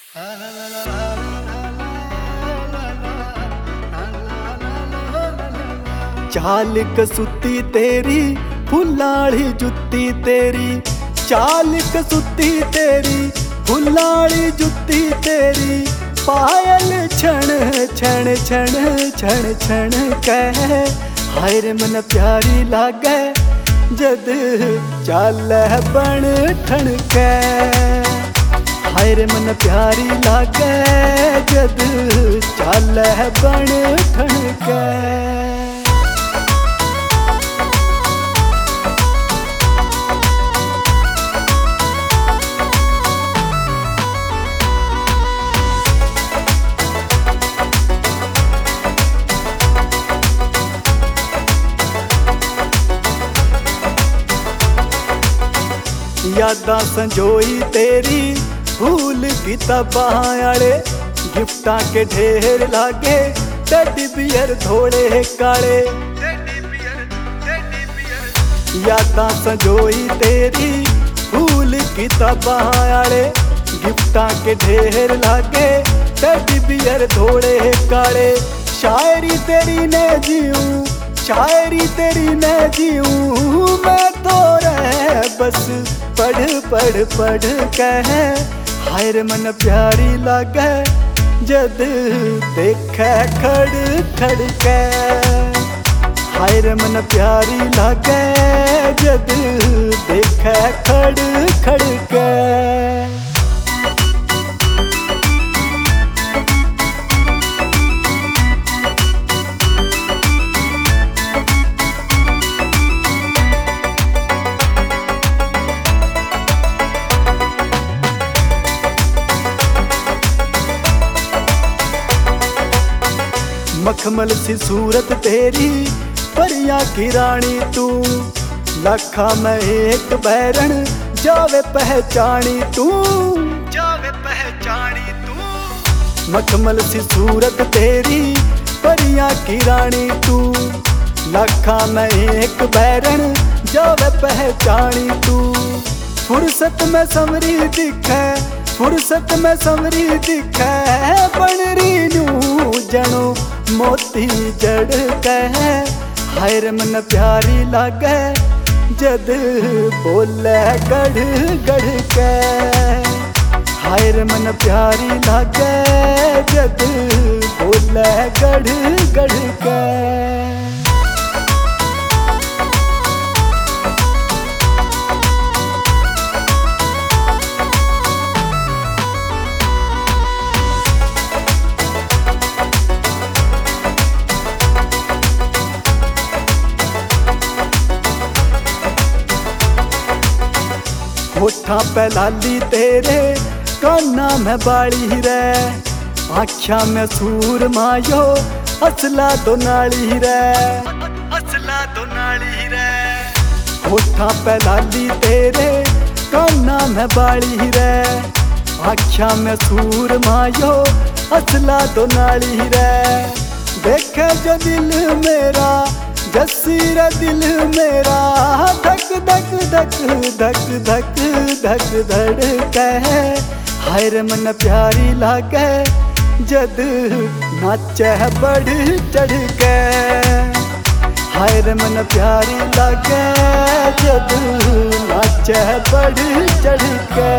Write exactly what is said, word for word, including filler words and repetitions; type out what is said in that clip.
चाल कसूती तेरी फुल्लाड़ी जुत्ती तेरी, चाल कसूती तेरी फुल्लाड़ी जुत्ती तेरी, पायल छण छण छण छण छण कह हाय रे मन प्यारी लागे जद चाल बन ठण के, हाय रे मन प्यारी लागे जद चाल बन ठण के। यादां संजोई तेरी भूल किताबां आले, गिफ्टां के ढेर लागे टेडी बियर थोड़े काले। यादां संजोई तेरी भूल किताबां आले, गिफ्टां के ढेर लागे टेडी बियर थोड़े काले। शायरी तेरी ने जीऊं, शायरी तेरी ने जीऊं मैं तो रह बस पढ़ पढ़ पढ़ कह हाय रे मन प्यारी लागे जद देखे खड़ खड़ के, हाय रे मन प्यारी लागे जद देखे खड़ खड़ के। मखमल सी सूरत तेरी परियां की रानी तू, लाखा में एक बैरन जावे पहचानी तू, जावे पहचानी तू। मखमल सी सूरत तेरी परियां की रानी तू, लाखा में एक बैरन जावे पहचानी तू। फुर्सत में समरी दिखे, फुर्सत में समरी दिखे बनरी नू जनो मोती जड़ कह हाय रे मन प्यारी लागे जद बोले गढ़ गढ़ के, हाय रे मन प्यारी लागे जद बोले गढ़ गढ़ के। होठा पे लाली तेरे काना में बाड़ी रे, आँखिया में सूर मायो असला तो नाली रे, असला तो नाली रे। होठा पे लाली तेरे काना में बाड़ी रे, आँखिया में सूर मायो असला तो नाली रे। देखे जो दिल मेरा जसीरा दिल मेरा धक धक धक धक धक धक धड़के हाय रे मन प्यारी लागे जद नाचे बढ़ चढ़ के, हाय रे मन प्यारी लागे जद नाचे बढ़ चढ़ के।